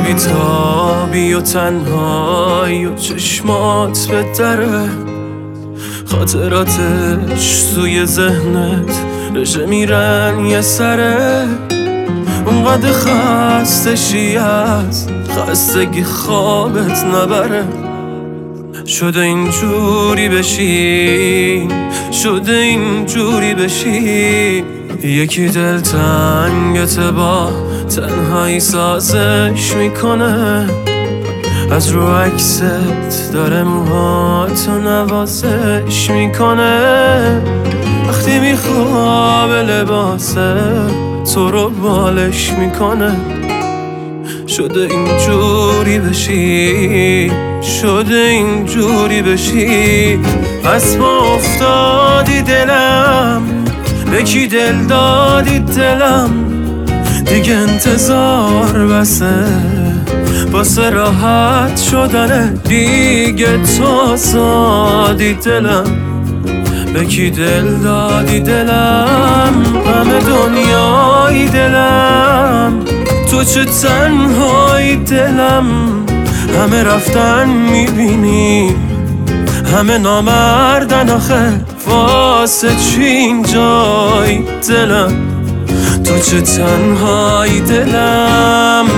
بیتابی و تنهایی و چشمات به دره، خاطراتش توی ذهنت رژه میرن یه سره. اونقدر خستشی از خستگی خوابت نبره. شده اینجوری بشی، شده اینجوری بشی، یکی دلتنگت با تنهایی سازش میکنه، از رو عکست داره موهاتو نوازش میکنه. وقتی میخوابه لباسه تو رو بالش میکنه. شده اینجوری بشی، شده اینجوری بشی. از ما افتادی دلم، به کی دل دادی دلم، دیگه انتظار بسه واسه راحت شدنه. دیگه تو زادی دلم، به کی دل دادی دلم، همه دنیای دلم، تو چه تنهایی دلم. همه رفتن میبینی، همه نامردن آخه، واسه چی اینجای دلم، تو چه تنهایی دلم.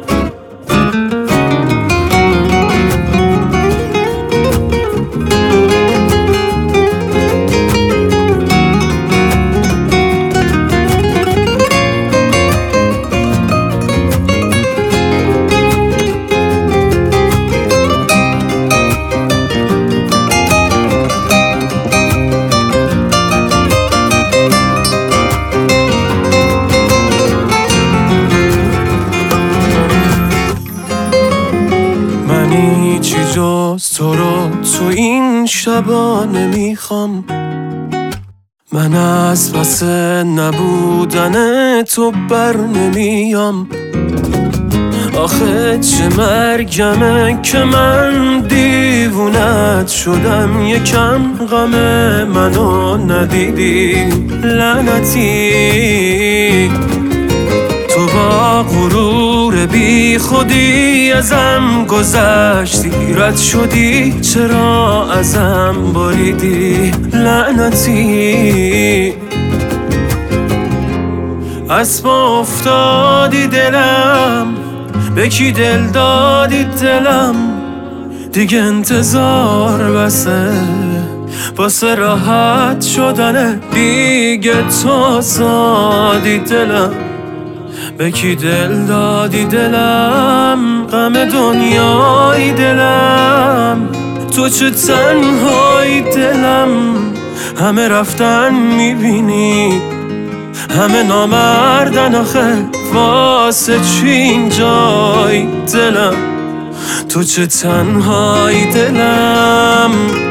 چی جز تو رو تو این شبا نمیخوام. من از پس نبودن تو بر نمیام. آخه چه مرگمه که من دیوونت شدم، یکم غم منو ندیدی لعنتی. تو با غرور بی خودی ازم گذشتی، رد شدی چرا ازم بریدی لعنتی. از ما افتادی دلم، به کی دل دادی دلم، دیگه انتظار بسه واسه راحت شدنه. دیگه تو زادی دلم، به کی دل دادی دلم، غم دنیای دلم، تو چه تنهایی دلم. همه رفتن میبینی، همه نامردن آخه، واسه چی اینجای دلم، تو چه تنهایی دلم.